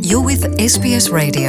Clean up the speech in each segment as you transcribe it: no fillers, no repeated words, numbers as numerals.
You're with SBS Radio.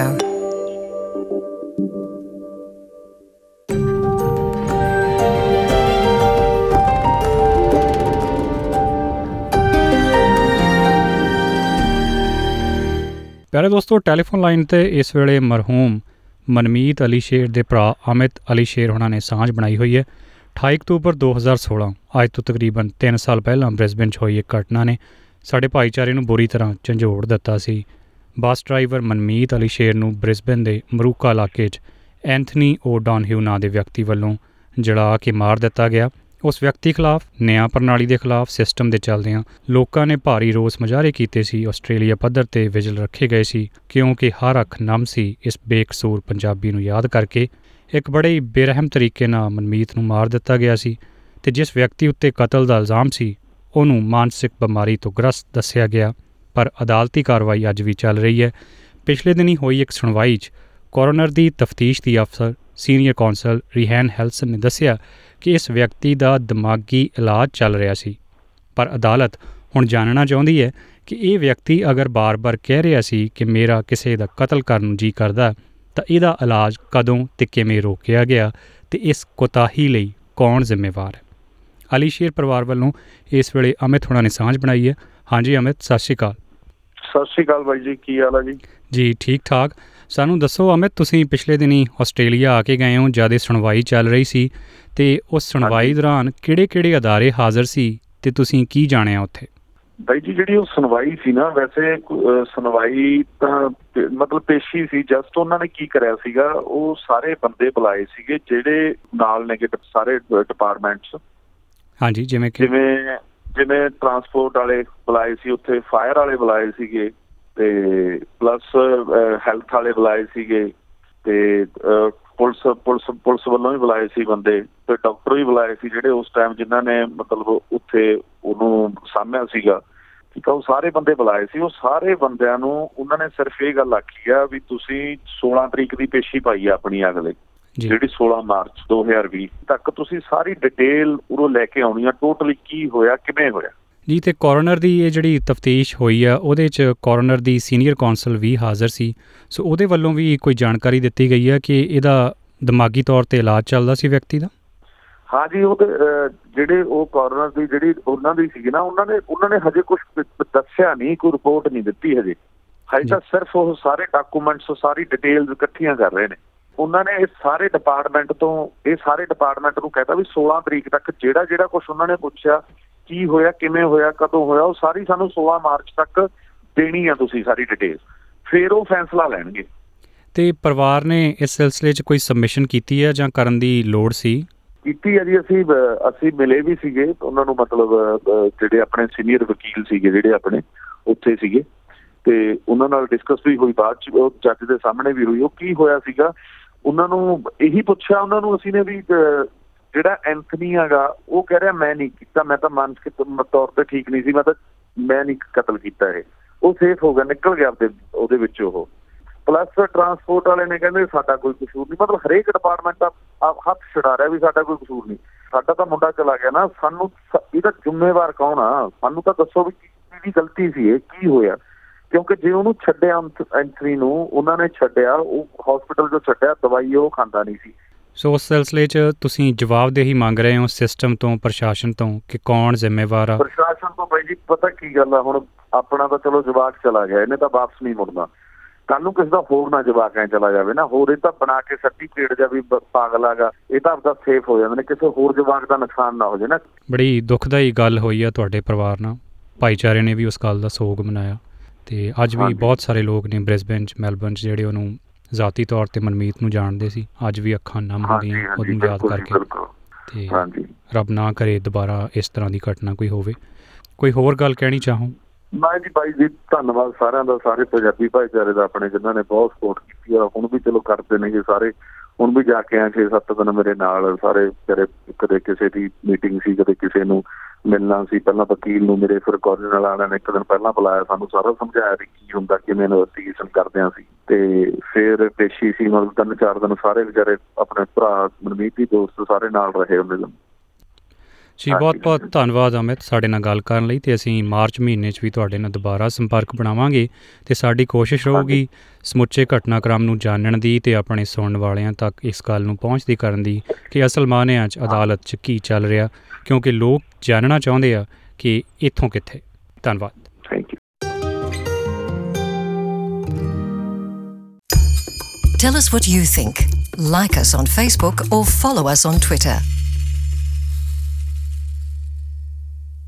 ਪਿਆਰੇ ਦੋਸਤੋ, telephone line ਤੇ ਇਸ ਵੇਲੇ ਮਰਹੂਮ ਮਨਮੀਤ ਅਲੀ ਸ਼ੇਰ ਦੇ ਭਰਾ ਅਮਿਤ ਅਲੀ ਸ਼ੇਰ ਹੋਣਾ ਨੇ ਸਾਂਝ ਬਣਾਈ ਹੋਈ ਹੈ। 28 ਅਕਤੂਬਰ 2016 ਅੱਜ ਤੋਂ ਤਕਰੀਬਨ 3 ਸਾਲ ਪਹਿਲਾਂ ਬ੍ਰਿਸਬੇਨ 'ਚ ਹੋਈ ਇੱਕ ਘਟਨਾ ਨੇ ਸਾਡੇ ਭਾਈਚਾਰੇ ਨੂੰ ਬੁਰੀ ਤਰ੍ਹਾਂ ਝੰਜੋੜ ਦਿੱਤਾ ਸੀ। ਬੱਸ ਡਰਾਈਵਰ ਮਨਮੀਤ ਅਲੀ ਸ਼ੇਰ ਨੂੰ ਬ੍ਰਿਸਬੇਨ ਦੇ ਮਰੂਕਾ ਇਲਾਕੇ 'ਚ ਐਂਥਨੀ ਓਡੋਨਹਿਊ ਨਾਂ ਦੇ ਵਿਅਕਤੀ ਵੱਲੋਂ ਜਲਾ ਕੇ ਮਾਰ ਦਿੱਤਾ ਗਿਆ। ਉਸ ਵਿਅਕਤੀ ਖਿਲਾਫ ਨਿਆਂ ਪ੍ਰਣਾਲੀ ਦੇ ਖਿਲਾਫ ਸਿਸਟਮ ਦੇ ਚੱਲਦਿਆਂ ਲੋਕਾਂ ਨੇ ਭਾਰੀ ਰੋਸ ਮੁਜ਼ਾਹਰੇ ਕੀਤੇ ਸੀ। ਆਸਟ੍ਰੇਲੀਆ ਪੱਧਰ 'ਤੇ ਵਿਜਲ ਰੱਖੇ ਗਏ ਸੀ ਕਿਉਂਕਿ ਹਰ ਅੱਖ ਨਮ ਸੀ ਇਸ ਬੇਕਸੂਰ ਪੰਜਾਬੀ ਨੂੰ ਯਾਦ ਕਰਕੇ। ਇੱਕ ਬੜੇ ਹੀ ਬੇਰਹਿਮ ਤਰੀਕੇ ਨਾਲ ਮਨਮੀਤ ਨੂੰ ਮਾਰ ਦਿੱਤਾ ਗਿਆ ਸੀ ਅਤੇ ਜਿਸ ਵਿਅਕਤੀ ਉੱਤੇ ਕਤਲ ਦਾ ਇਲਜ਼ਾਮ ਸੀ ਉਹਨੂੰ ਮਾਨਸਿਕ ਬਿਮਾਰੀ ਤੋਂ ਗ੍ਰਸਤ ਦੱਸਿਆ ਗਿਆ। ਪਰ ਅਦਾਲਤੀ ਕਾਰਵਾਈ ਅੱਜ ਵੀ ਚੱਲ ਰਹੀ ਹੈ। ਪਿਛਲੇ ਦਿਨੀਂ ਹੋਈ ਇੱਕ ਸੁਣਵਾਈ 'ਚ ਕੋਰੋਨਰ ਦੀ ਤਫਤੀਸ਼ ਦੀ ਅਫਸਰ ਸੀਨੀਅਰ ਕੌਂਸਲ ਰੀਹੈਨ ਹੈਲਸਨ ਨੇ ਦੱਸਿਆ ਕਿ ਇਸ ਵਿਅਕਤੀ ਦਾ ਦਿਮਾਗੀ ਇਲਾਜ ਚੱਲ ਰਿਹਾ ਸੀ। ਪਰ ਅਦਾਲਤ ਹੁਣ ਜਾਣਨਾ ਚਾਹੁੰਦੀ ਹੈ ਕਿ ਇਹ ਵਿਅਕਤੀ ਅਗਰ ਬਾਰ-ਬਾਰ ਕਹਿ ਰਿਹਾ ਸੀ ਕਿ ਮੇਰਾ ਕਿਸੇ ਦਾ ਕਤਲ ਕਰਨ ਨੂੰ ਜੀ ਕਰਦਾ ਤਾਂ ਇਹਦਾ ਇਲਾਜ ਕਦੋਂ ਅਤੇ ਕਿਵੇਂ ਰੋਕਿਆ ਗਿਆ ਅਤੇ ਇਸ ਕੋਤਾਹੀ ਲਈ ਕੌਣ ਜ਼ਿੰਮੇਵਾਰ ਹੈ। ਅਲੀ ਸ਼ੇਰ ਪਰਿਵਾਰ ਵੱਲੋਂ ਇਸ ਵੇਲੇ ਅਮਿਤ ਹੋਣਾ ਨੇ ਸਾਂਝ ਬਣਾਈ ਹੈ। ਹਾਂਜੀ ਅਮਿਤ, ਸਤਿ ਸ਼੍ਰੀ ਅਕਾਲ। ਸਤਿ ਸ਼੍ਰੀ ਅਕਾਲ ਬਾਈ ਜੀ, ਕੀ ਹਾਲ ਹੈ ਜੀ? ਜੀ ਠੀਕ ਠਾਕ। ਸਾਨੂੰ ਦੱਸੋ ਅਮਿਤ, ਤੁਸੀਂ ਪਿਛਲੇ ਦਿਨੀਂ ਆਸਟ੍ਰੇਲੀਆ ਆ ਕੇ ਗਏ ਹੋ, ਜਦ ਸੁਣਵਾਈ ਚੱਲ ਰਹੀ ਸੀ ਅਤੇ ਉਸ ਸੁਣਵਾਈ ਦੌਰਾਨ ਕਿਹੜੇ ਅਦਾਰੇ ਹਾਜ਼ਰ ਸੀ ਅਤੇ ਤੁਸੀਂ ਕੀ ਜਾਣਿਆ ਉੱਥੇ? ਬਾਈ ਜੀ, ਜਿਹੜੀ ਉਹ ਸੁਣਵਾਈ ਸੀ ਨਾ, ਵੈਸੇ ਸੁਣਵਾਈ ਤਾਂ ਮਤਲਬ ਪੇਸ਼ੀ ਸੀ। ਜਸਟ ਉਹਨਾਂ ਨੇ ਕੀ ਕਰਿਆ ਸੀਗਾ, ਉਹ ਸਾਰੇ ਬੰਦੇ ਬੁਲਾਏ ਸੀਗੇ ਜਿਹੜੇ ਨਾਲ ਨੇ ਸਾਰੇ ਡਿਪਾਰਟਮੈਂਟਸ। ਹਾਂਜੀ, ਜਿਵੇਂ ਟਰਾਂਸਪੋਰਟ ਵਾਲੇ ਬੁਲਾਏ ਸੀ, ਉੱਥੇ ਫਾਇਰ ਵਾਲੇ ਬੁਲਾਏ ਸੀਗੇ ਤੇ ਪਲੱਸ ਹੈਲਥ ਵਾਲੇ ਬੁਲਾਏ ਸੀਗੇ ਤੇ ਪੁਲਿਸ ਵੱਲੋਂ ਵੀ ਬੁਲਾਏ ਸੀ ਬੰਦੇ, ਤੇ ਡਾਕਟਰ ਵੀ ਬੁਲਾਏ ਸੀ ਜਿਹੜੇ ਉਸ ਟਾਈਮ ਜਿਨ੍ਹਾਂ ਨੇ ਮਤਲਬ ਉੱਥੇ ਉਹਨੂੰ ਸਾਂਭਿਆ ਸੀਗਾ। ਠੀਕ ਆ, ਉਹ ਸਾਰੇ ਬੰਦੇ ਬੁਲਾਏ ਸੀ। ਉਹ ਸਾਰੇ ਬੰਦਿਆਂ ਨੂੰ ਉਹਨਾਂ ਨੇ ਸਿਰਫ ਇਹ ਗੱਲ ਆਖੀ ਆ ਵੀ ਤੁਸੀਂ 16 ਤਰੀਕ ਦੀ ਪੇਸ਼ੀ ਪਾਈ ਆ ਆਪਣੀ ਅਗਲੇ, ਜਿਹੜੀ 16 ਮਾਰਚ 2020 ਤੱਕ ਤੁਸੀਂ ਸਾਰੀ ਡਿਟੇਲ ਉਰੋਂ ਲੈ ਕੇ ਆਉਣੀ ਆ, ਟੋਟਲੀ ਕੀ ਹੋਇਆ, ਕਿਵੇਂ ਹੋਇਆ ਜੀ। ਅਤੇ ਕੋਰੋਨਰ ਦੀ ਇਹ ਜਿਹੜੀ ਤਫਤੀਸ਼ ਹੋਈ ਆ ਉਹਦੇ 'ਚ ਕੋਰੋਨਰ ਦੀ ਸੀਨੀਅਰ ਕੌਂਸਲ ਵੀ ਹਾਜ਼ਰ ਸੀ। ਸੋ ਉਹਦੇ ਵੱਲੋਂ ਵੀ ਕੋਈ ਜਾਣਕਾਰੀ ਦਿੱਤੀ ਗਈ ਹੈ ਕਿ ਇਹਦਾ ਦਿਮਾਗੀ ਤੌਰ 'ਤੇ ਇਲਾਜ ਚੱਲਦਾ ਸੀ ਵਿਅਕਤੀ ਦਾ? ਹਾਂਜੀ, ਉਹ ਜਿਹੜੇ ਉਹ ਕੋਰੋਨਰ ਦੀ ਜਿਹੜੀ ਉਹਨਾਂ ਦੀ ਸੀਗੀ ਨਾ, ਉਹਨਾਂ ਨੇ ਹਜੇ ਕੁਛ ਦੱਸਿਆ ਨਹੀਂ, ਕੋਈ ਰਿਪੋਰਟ ਨਹੀਂ ਦਿੱਤੀ ਹਜੇ ਤਾਂ ਸਿਰਫ ਉਹ ਸਾਰੇ ਡਾਕੂਮੈਂਟਸ, ਸਾਰੀ ਡਿਟੇਲਸ ਇਕੱਠੀਆਂ ਕਰ ਰਹੇ ਨੇ। ਉਹਨਾਂ ਨੇ ਇਹ ਸਾਰੇ ਡਿਪਾਰਟਮੈਂਟ ਨੂੰ ਕਹਿਤਾ ਵੀ 16 ਤਰੀਕ ਤੱਕ ਜਿਹੜਾ ਕੁਛ ਉਹਨਾਂ ਨੇ ਪੁੱਛਿਆ ਕੀ ਹੋਇਆ, ਕਿਵੇਂ ਹੋਇਆ, ਕਦੋਂ ਹੋਇਆ, ਉਹ ਸਾਰੀ ਸਾਨੂੰ 16 ਮਾਰਚ ਤੱਕ ਦੇਣੀ ਆ ਤੁਸੀਂ ਸਾਰੀ ਡਿਟੇਲ, ਫਿਰ ਉਹ ਫੈਸਲਾ ਲੈਣਗੇ। ਅਤੇ ਪਰਿਵਾਰ ਨੇ ਇਸ ਸਿਲਸਿਲੇ 'ਚ ਕੋਈ ਸਬਮਿਸ਼ਨ ਕੀਤੀ ਹੈ ਜਾਂ ਕਰਨ ਦੀ ਲੋੜ ਸੀ? ਕੀਤੀ ਹੈ ਜੀ, ਅਸੀਂ ਮਿਲੇ ਵੀ ਸੀਗੇ ਉਹਨਾਂ ਨੂੰ, ਮਤਲਬ ਜਿਹੜੇ ਆਪਣੇ ਸੀਨੀਅਰ ਵਕੀਲ ਸੀਗੇ ਜਿਹੜੇ ਆਪਣੇ ਉੱਥੇ ਸੀਗੇ, ਤੇ ਉਹਨਾਂ ਨਾਲ ਡਿਸਕਸ ਵੀ ਹੋਈ, ਬਾਅਦ 'ਚ ਉਹ ਜੱਜ ਦੇ ਸਾਹਮਣੇ ਵੀ ਹੋਈ। ਉਹ ਕੀ ਹੋਇਆ ਸੀਗਾ, ਉਹਨਾਂ ਨੂੰ ਇਹੀ ਪੁੱਛਿਆ ਉਹਨਾਂ ਨੂੰ ਅਸੀਂ ਨੇ ਵੀ ਜਿਹੜਾ ਐਂਥਨੀ ਹੈਗਾ ਉਹ ਕਹਿ ਰਿਹਾ ਮੈਂ ਨਹੀਂ ਕੀਤਾ, ਮੈਂ ਤਾਂ ਮਾਨਸਿਕ ਤੌਰ 'ਤੇ ਠੀਕ ਨਹੀਂ ਸੀ, ਮੈਂ ਨਹੀਂ ਕਤਲ ਕੀਤਾ। ਇਹ ਉਹ ਸੇਫ ਹੋ ਗਿਆ, ਨਿਕਲ ਗਿਆ ਉਹਦੇ ਵਿੱਚ ਉਹ। ਪਲੱਸ ਟਰਾਂਸਪੋਰਟ ਵਾਲੇ ਨੇ ਕਹਿੰਦੇ ਸਾਡਾ ਕੋਈ ਕਸੂਰ ਨਹੀਂ। ਮਤਲਬ ਹਰੇਕ ਡਿਪਾਰਟਮੈਂਟ ਦਾ ਹੱਥ ਛਡਾ ਰਿਹਾ ਵੀ ਸਾਡਾ ਕੋਈ ਕਸੂਰ ਨਹੀਂ, ਸਾਡਾ ਤਾਂ ਮੁੰਡਾ ਚਲਾ ਗਿਆ ਨਾ, ਸਾਨੂੰ ਇਹਦਾ ਜ਼ਿੰਮੇਵਾਰ ਕੌਣ ਆ, ਸਾਨੂੰ ਤਾਂ ਦੱਸੋ ਵੀ ਕਿਹਦੀ ਗਲਤੀ ਸੀ, ਇਹ ਕੀ ਹੋਇਆ। ਕਿਉਂਕਿ ਜੇ ਉਹਨੂੰ ਛੱਡਿਆ ਐਂਥਨੀ ਨੂੰ, ਉਹਨਾਂ ਨੇ ਛੱਡਿਆ, ਉਹ ਹੌਸਪੀਟਲ 'ਚੋਂ ਛੱਡਿਆ, ਦਵਾਈ ਉਹ ਖਾਂਦਾ ਨਹੀਂ ਸੀ। ਸੋ ਉਸ ਸਿਲਸਿਲੇ 'ਚ ਤੁਸੀਂ ਜਵਾਬਦੇਹੀ ਮੰਗ ਰਹੇ ਹੋ ਸਿਸਟਮ ਤੋਂ, ਪ੍ਰਸ਼ਾਸਨ ਤੋਂ, ਕਿ ਕੌਣ ਜ਼ਿੰਮੇਵਾਰ ਆ? ਪ੍ਰਸ਼ਾਸਨ ਤੋਂ ਬਾਈ ਜੀ, ਪਤਾ ਕੀ ਗੱਲ ਆ, ਹੁਣ ਆਪਣਾ ਤਾਂ ਚਲੋ ਜਵਾਕ ਚਲਾ ਗਿਆ, ਇਹਨੇ ਤਾਂ ਵਾਪਸ ਨਹੀਂ ਮੁੜਨਾ। ਕੱਲ ਨੂੰ ਕਿਸੇ ਦਾ ਹੋਰ ਨਾ ਜਵਾਕ ਐ ਚਲਾ ਜਾਵੇ ਨਾ, ਹੋਰ ਇਹ ਤਾਂ ਬਣਾ ਕੇ ਸਰਟੀਫਿਕੇਟ ਜਾਂ ਵੀ ਪਾਗਲ ਹੈਗਾ, ਇਹ ਤਾਂ ਆਪਦਾ ਸੇਫ ਹੋ ਜਾਂਦੇ ਨੇ, ਕਿਸੇ ਹੋਰ ਜਵਾਕ ਦਾ ਨੁਕਸਾਨ ਨਾ ਹੋ ਜਾਏ ਨਾ। ਬੜੀ ਦੁਖਦਾਈ ਗੱਲ ਹੋਈ ਆ ਤੁਹਾਡੇ ਪਰਿਵਾਰ ਨਾਲ, ਭਾਈਚਾਰੇ ਨੇ ਵੀ ਉਸ ਗੱਲ ਦਾ ਸੋਗ ਮਨਾਇਆ ਅਤੇ ਅੱਜ ਵੀ ਬਹੁਤ ਸਾਰੇ ਲੋਕ ਨੇ ਬ੍ਰਿਸਬੇਨ 'ਚ, ਮੈਲਬਰਨ 'ਚ ਜਿਹੜੇ ਉਹਨੂੰ ਜ਼ਾਤੀ ਤੌਰ 'ਤੇ ਮਨਮੀਤ ਨੂੰ ਜਾਣਦੇ ਸੀ, ਅੱਜ ਵੀ ਅੱਖਾਂ ਨਮ ਹੁੰਦੀਆਂ ਉਹਨੂੰ ਯਾਦ ਕਰਕੇ। ਅਤੇ ਰੱਬ ਨਾ ਕਰੇ ਦੁਬਾਰਾ ਇਸ ਤਰ੍ਹਾਂ ਦੀ ਘਟਨਾ ਕੋਈ ਹੋਵੇ। ਕੋਈ ਹੋਰ ਗੱਲ ਕਹਿਣੀ ਚਾਹੋ? ਮੈਂ ਜੀ ਬਾਈ ਜੀ, ਧੰਨਵਾਦ ਸਾਰਿਆਂ ਦਾ, ਸਾਰੇ ਪੰਜਾਬੀ ਭਾਈਚਾਰੇ ਦਾ ਆਪਣੇ, ਜਿਨ੍ਹਾਂ ਨੇ ਬਹੁਤ ਸਪੋਰਟ ਕੀਤੀ ਆ, ਹੁਣ ਵੀ ਚਲੋ ਕਰਦੇ ਨੇ ਸਾਰੇ। ਹੁਣ ਵੀ ਜਾ ਕੇ ਆਏ 6-7 ਦਿਨ ਮੇਰੇ ਨਾਲ ਸਾਰੇ ਵਿਚਾਰੇ, ਕਦੇ ਕਿਸੇ ਦੀ ਮੀਟਿੰਗ ਸੀ, ਕਦੇ ਕਿਸੇ ਨੂੰ ਮਿਲਣਾ ਸੀ। ਪਹਿਲਾਂ ਵਕੀਲ ਨੂੰ ਮੇਰੇ, ਫਿਰ ਕੋਰਨਰ ਵਾਲਿਆਂ ਨੇ ਇੱਕ ਦਿਨ ਪਹਿਲਾਂ ਬੁਲਾਇਆ, ਸਾਨੂੰ ਸਾਰਾ ਸਮਝਾਇਆ ਵੀ ਕੀ ਹੁੰਦਾ, ਕਿਵੇਂ ਇਨਵੈਸਟੀਗੇਸ਼ਨ ਕਰਦੇ ਹਾਂ ਅਸੀਂ, ਤੇ ਫਿਰ ਪੇਸ਼ੀ ਸੀ। ਮਤਲਬ 3-4 ਦਿਨ ਸਾਰੇ ਵਿਚਾਰੇ ਆਪਣੇ ਭਰਾ ਮਨਮੀਤ ਦੀ ਦੋਸਤ ਸਾਰੇ ਨਾਲ ਰਹੇ ਉਹਦੇ ਦਿਨ। ਜੀ ਬਹੁਤ ਧੰਨਵਾਦ ਅਮਿਤ ਸਾਡੇ ਨਾਲ ਗੱਲ ਕਰਨ ਲਈ, ਅਤੇ ਅਸੀਂ ਮਾਰਚ ਮਹੀਨੇ 'ਚ ਵੀ ਤੁਹਾਡੇ ਨਾਲ ਦੁਬਾਰਾ ਸੰਪਰਕ ਬਣਾਵਾਂਗੇ, ਅਤੇ ਸਾਡੀ ਕੋਸ਼ਿਸ਼ ਰਹੂਗੀ ਸਮੁੱਚੇ ਘਟਨਾਕ੍ਰਮ ਨੂੰ ਜਾਣਨ ਦੀ ਅਤੇ ਆਪਣੇ ਸੁਣਨ ਵਾਲਿਆਂ ਤੱਕ ਇਸ ਗੱਲ ਨੂੰ ਪਹੁੰਚਦੀ ਕਰਨ ਦੀ ਕਿ ਅਸਲ ਮਾਅਨਿਆਂ 'ਚ ਅਦਾਲਤ 'ਚ ਕੀ ਚੱਲ ਰਿਹਾ, ਕਿਉਂਕਿ ਲੋਕ ਜਾਣਨਾ ਚਾਹੁੰਦੇ ਆ ਕਿ ਇੱਥੋਂ ਕਿੱਥੇ। ਧੰਨਵਾਦ। Thank you. Tell us what you think. Like us on Facebook or follow us on Twitter.